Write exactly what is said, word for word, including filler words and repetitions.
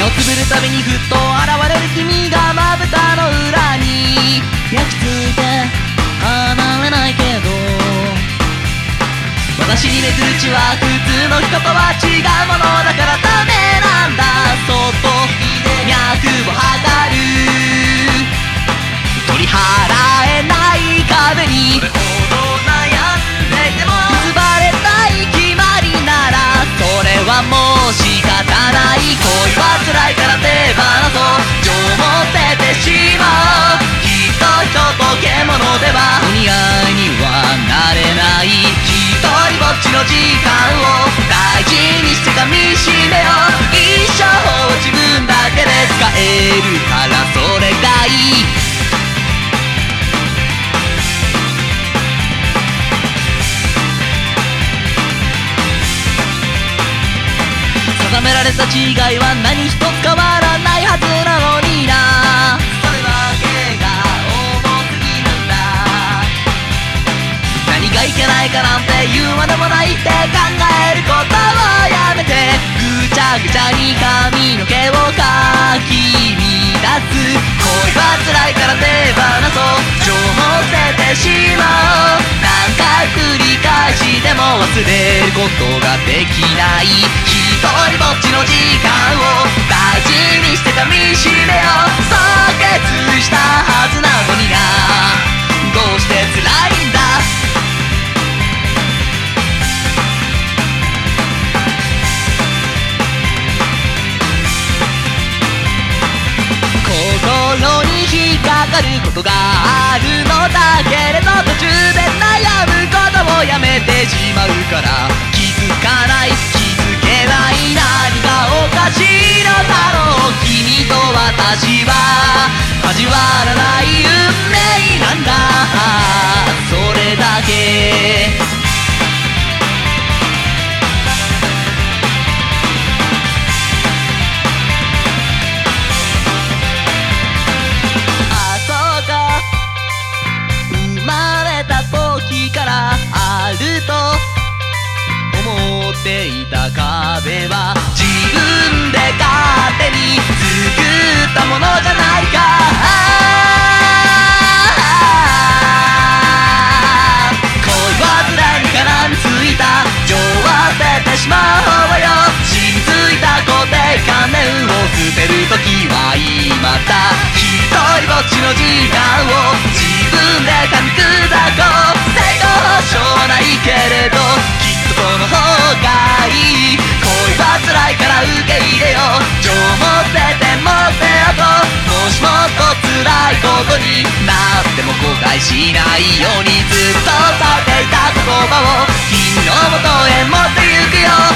つぶるたびにふっと現れる君がまぶたの裏に焼き付いて離れないけど、私に巡る血は普通の人とは違うものだからダメなんだ。そっと脈を測る、取り払えない壁にそれほど悩んでても結ばれたい決まりならそれはもう仕方ない。恋は辛いから手放そう情も捨ててしまう。きっと人と獣ではお似合いにはなれない。一人ぼっちの時間を大事にして噛みしめよう。一生を自分だけで使えるからそれがいい。定められた違いは何一つ変わらないはずなのにな。それだけが重すぎなんだ。何がいけないかなんて言うまでもないって考えることをやめて、ぐちゃぐちゃに髪の毛をかき乱す。恋は辛いから手放そう情も捨ててしまおう。何回繰り返しても忘れることができない。一人ぼっちの時間を大事にして噛みしめよう。即決したはずなのにな、どうして辛いんだ。心に引っかかることがあるのだけれど途中で悩むことをやめてしまうから気づかない気づけない。何がおかしいのだろう。君と私は交わらない運命なんだ、それだけ。あそうか、生まれた時からあると思っていた壁は自分で勝手に作ったものじゃないか。恋は辛いに絡みついた情は捨ててしまおうよ。染みついた固定観念を捨てる時は今だ。一人ぼっちの時間を自分で噛み砕こう。成功保証ないけれどきっとその方がいい。恋は辛いから受け入れよう情も捨てて持っておこう。もしもっと辛いことになっても後悔しないようにずっと伝えていた言葉を君の元へ持ってゆくよ。